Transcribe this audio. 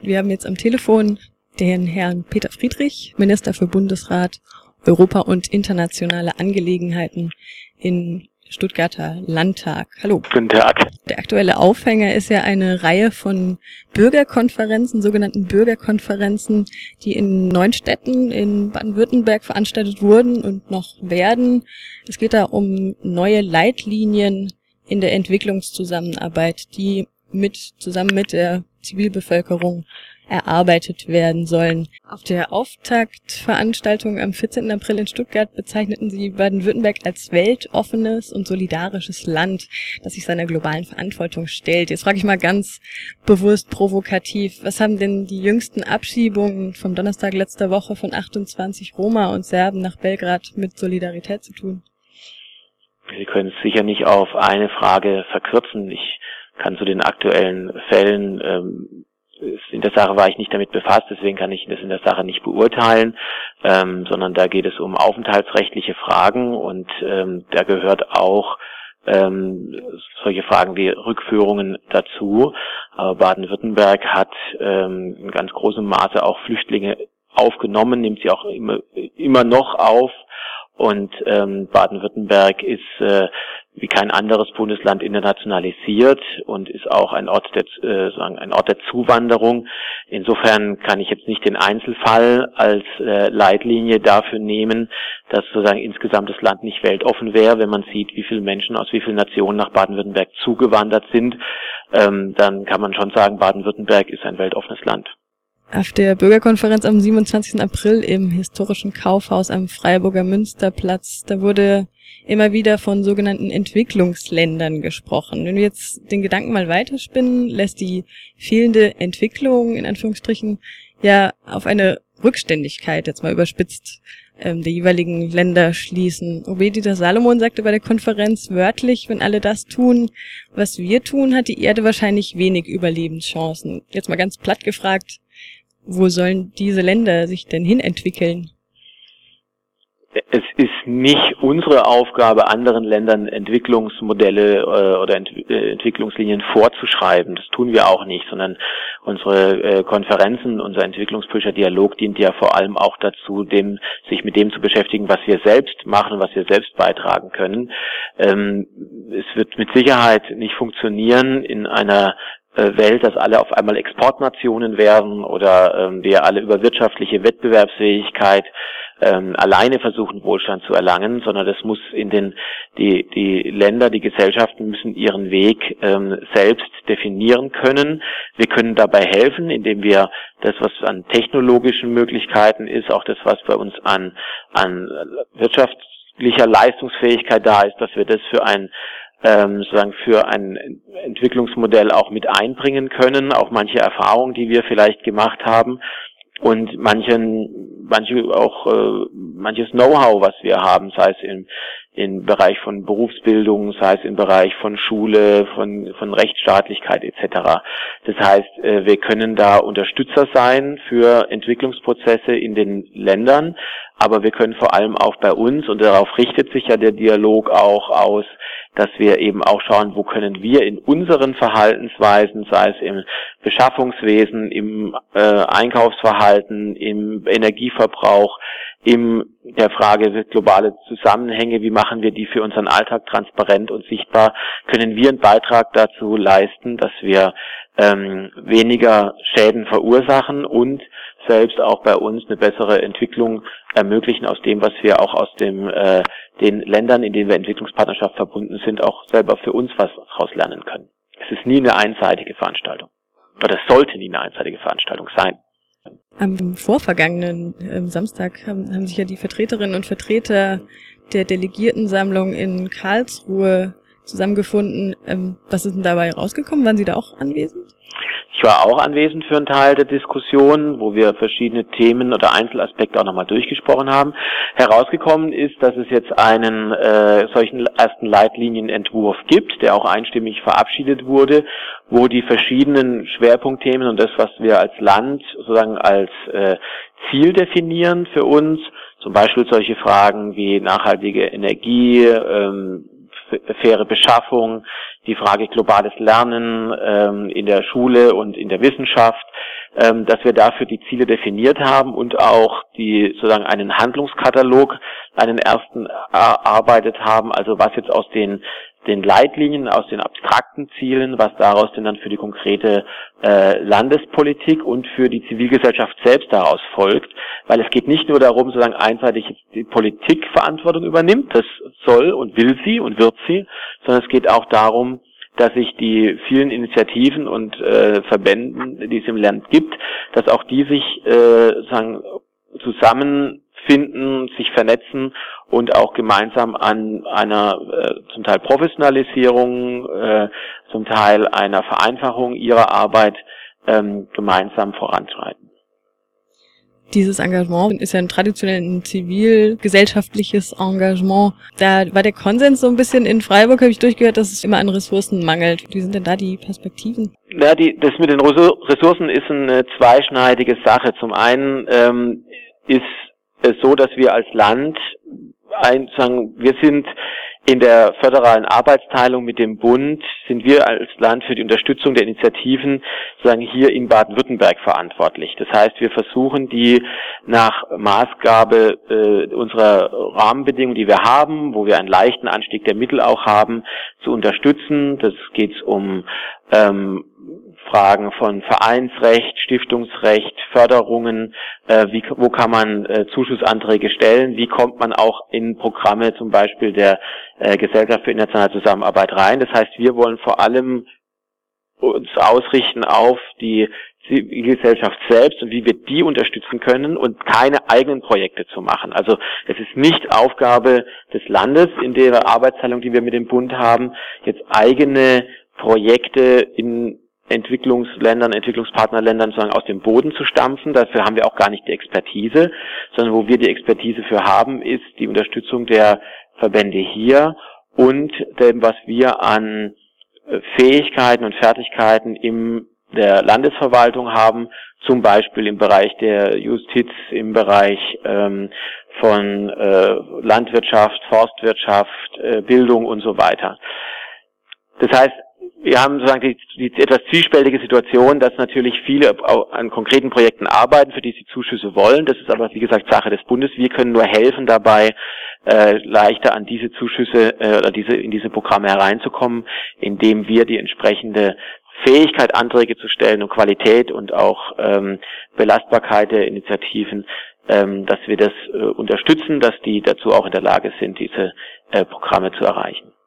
Wir haben jetzt am Telefon den Herrn Peter Friedrich, Minister für Bundesrat, Europa und internationale Angelegenheiten in Stuttgarter Landtag. Hallo. Guten Tag. Der aktuelle Aufhänger ist ja eine Reihe von Bürgerkonferenzen, sogenannten Bürgerkonferenzen, die in 9 Städten in Baden-Württemberg veranstaltet wurden und noch werden. Es geht da um neue Leitlinien in der Entwicklungszusammenarbeit, die zusammen mit der Zivilbevölkerung erarbeitet werden sollen. Auf der Auftaktveranstaltung am 14. April in Stuttgart bezeichneten sie Baden-Württemberg als weltoffenes und solidarisches Land, das sich seiner globalen Verantwortung stellt. Jetzt frage ich mal ganz bewusst provokativ, was haben denn die jüngsten Abschiebungen vom Donnerstag letzter Woche von 28 Roma und Serben nach Belgrad mit Solidarität zu tun? Sie können es sicher nicht auf eine Frage verkürzen. Ich kann zu den aktuellen Fällen, in der Sache war ich nicht damit befasst, deswegen kann ich das in der Sache nicht beurteilen, sondern da geht es um aufenthaltsrechtliche Fragen und da gehört auch solche Fragen wie Rückführungen dazu. Aber Baden-Württemberg hat in ganz großem Maße auch Flüchtlinge aufgenommen, nimmt sie auch immer noch auf. Und Baden-Württemberg ist wie kein anderes Bundesland internationalisiert und ist auch ein Ort der Zuwanderung. Insofern kann ich jetzt nicht den Einzelfall als Leitlinie dafür nehmen, dass sozusagen insgesamt das Land nicht weltoffen wäre. Wenn man sieht, wie viele Menschen aus wie vielen Nationen nach Baden-Württemberg zugewandert sind, dann kann man schon sagen, Baden-Württemberg ist ein weltoffenes Land. Auf der Bürgerkonferenz am 27. April im historischen Kaufhaus am Freiburger Münsterplatz, da wurde immer wieder von sogenannten Entwicklungsländern gesprochen. Wenn wir jetzt den Gedanken mal weiterspinnen, lässt die fehlende Entwicklung, in Anführungsstrichen, ja auf eine Rückständigkeit, jetzt mal überspitzt, der jeweiligen Länder schließen. Obed-Dieter Salomon sagte bei der Konferenz wörtlich, wenn alle das tun, was wir tun, hat die Erde wahrscheinlich wenig Überlebenschancen. Jetzt mal ganz platt gefragt, wo sollen diese Länder sich denn hin entwickeln? Es ist nicht unsere Aufgabe, anderen Ländern Entwicklungsmodelle oder Entwicklungslinien vorzuschreiben. Das tun wir auch nicht, sondern unsere Konferenzen, unser entwicklungspolitischer Dialog dient ja vor allem auch dazu, sich mit dem zu beschäftigen, was wir selbst machen, was wir selbst beitragen können. Es wird mit Sicherheit nicht funktionieren in einer Welt, dass alle auf einmal Exportnationen werden oder wir alle über wirtschaftliche Wettbewerbsfähigkeit alleine versuchen, Wohlstand zu erlangen, sondern das muss die Länder, die Gesellschaften müssen ihren Weg selbst definieren können. Wir können dabei helfen, indem wir das, was an technologischen Möglichkeiten ist, auch das, was bei uns an wirtschaftlicher Leistungsfähigkeit da ist, dass wir das für ein Entwicklungsmodell auch mit einbringen können, auch manche Erfahrungen, die wir vielleicht gemacht haben und manches Know-how, was wir haben, sei es im Bereich von Berufsbildung, sei es im Bereich von Schule, von Rechtsstaatlichkeit etc. Das heißt, wir können da Unterstützer sein für Entwicklungsprozesse in den Ländern, aber wir können vor allem auch bei uns, und darauf richtet sich ja der Dialog auch aus, dass wir eben auch schauen, wo können wir in unseren Verhaltensweisen, sei es im Beschaffungswesen, im Einkaufsverhalten, im Energieverbrauch, in der Frage globale Zusammenhänge, wie machen wir die für unseren Alltag transparent und sichtbar, können wir einen Beitrag dazu leisten, dass wir weniger Schäden verursachen und selbst auch bei uns eine bessere Entwicklung ermöglichen aus dem, was wir auch aus den Ländern, in denen wir Entwicklungspartnerschaft verbunden sind, auch selber für uns was daraus lernen können. Es ist nie eine einseitige Veranstaltung. Oder es sollte nie eine einseitige Veranstaltung sein. Am vorvergangenen Samstag haben sich ja die Vertreterinnen und Vertreter der Delegiertensammlung in Karlsruhe zusammengefunden. Was ist denn dabei rausgekommen? Waren Sie da auch anwesend? Ich war auch anwesend für einen Teil der Diskussion, wo wir verschiedene Themen oder Einzelaspekte auch nochmal durchgesprochen haben. Herausgekommen ist, dass es jetzt einen solchen ersten Leitlinienentwurf gibt, der auch einstimmig verabschiedet wurde, wo die verschiedenen Schwerpunktthemen und das, was wir als Land sozusagen als Ziel definieren für uns, zum Beispiel solche Fragen wie nachhaltige Energie, faire Beschaffung, die Frage globales Lernen in der Schule und in der Wissenschaft, dass wir dafür die Ziele definiert haben und auch sozusagen einen Handlungskatalog, einen ersten erarbeitet haben, also was jetzt aus den Leitlinien, aus den abstrakten Zielen, was daraus denn dann für die konkrete Landespolitik und für die Zivilgesellschaft selbst daraus folgt, weil es geht nicht nur darum, sozusagen einseitig jetzt die Politik Verantwortung übernimmt, das soll und will sie und wird sie, sondern es geht auch darum, dass sich die vielen Initiativen und Verbänden, die es im Land gibt, dass auch die sich sozusagen zusammenfinden, sich vernetzen und auch gemeinsam an einer zum Teil Professionalisierung, zum Teil einer Vereinfachung ihrer Arbeit gemeinsam voranschreiten. Dieses Engagement ist ja traditionell ein zivilgesellschaftliches Engagement. Da war der Konsens so ein bisschen in Freiburg, habe ich durchgehört, dass es immer an Ressourcen mangelt. Wie sind denn da die Perspektiven? Ja, das mit den Ressourcen ist eine zweischneidige Sache. Zum einen ist es so, dass wir als Land wir sind in der föderalen Arbeitsteilung mit dem Bund, sind wir als Land für die Unterstützung der Initiativen sozusagen hier in Baden-Württemberg verantwortlich. Das heißt, wir versuchen die nach Maßgabe unserer Rahmenbedingungen, die wir haben, wo wir einen leichten Anstieg der Mittel auch haben, zu unterstützen. Das geht um Fragen von Vereinsrecht, Stiftungsrecht, Förderungen, wo kann man Zuschussanträge stellen, wie kommt man auch in Programme zum Beispiel der Gesellschaft für internationale Zusammenarbeit rein. Das heißt, wir wollen vor allem uns ausrichten auf die Zivilgesellschaft selbst und wie wir die unterstützen können und keine eigenen Projekte zu machen. Also es ist nicht Aufgabe des Landes in der Arbeitsteilung, die wir mit dem Bund haben, jetzt eigene Projekte in Entwicklungsländern, Entwicklungspartnerländern sozusagen aus dem Boden zu stampfen. Dafür haben wir auch gar nicht die Expertise, sondern wo wir die Expertise für haben, ist die Unterstützung der Verbände hier und dem, was wir an Fähigkeiten und Fertigkeiten in der Landesverwaltung haben, zum Beispiel im Bereich der Justiz, im Bereich von Landwirtschaft, Forstwirtschaft, Bildung und so weiter. Das heißt, wir haben sozusagen die etwas zwiespältige Situation, dass natürlich viele an konkreten Projekten arbeiten, für die sie Zuschüsse wollen. Das ist aber, wie gesagt, Sache des Bundes. Wir können nur helfen dabei, leichter an diese Zuschüsse oder in diese Programme hereinzukommen, indem wir die entsprechende Fähigkeit, Anträge zu stellen und Qualität und auch Belastbarkeit der Initiativen, dass wir das unterstützen, dass die dazu auch in der Lage sind, diese Programme zu erreichen.